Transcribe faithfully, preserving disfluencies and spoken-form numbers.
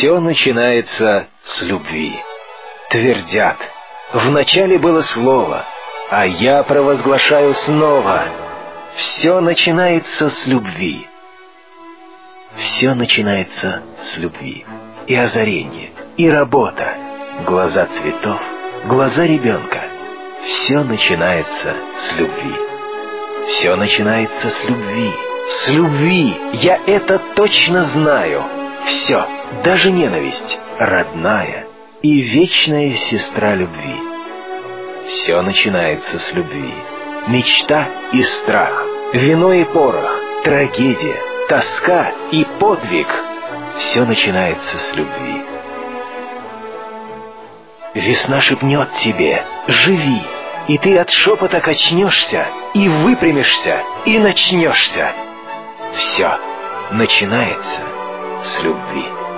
Все начинается с любви. Твердят: вначале было слово, а я провозглашаю снова. Все начинается с любви. Все начинается с любви. И озарение, и работа, глаза цветов, глаза ребенка. Все начинается с любви. Все начинается с любви. С любви. Я это точно знаю. Все, даже ненависть, родная и вечная сестра любви. Все начинается с любви. Мечта и страх, вино и порох, трагедия, тоска и подвиг. Все начинается с любви. Весна шепнет тебе: живи, и ты от шепота качнешься, и выпрямишься, и начнешься. Все начинается с любви.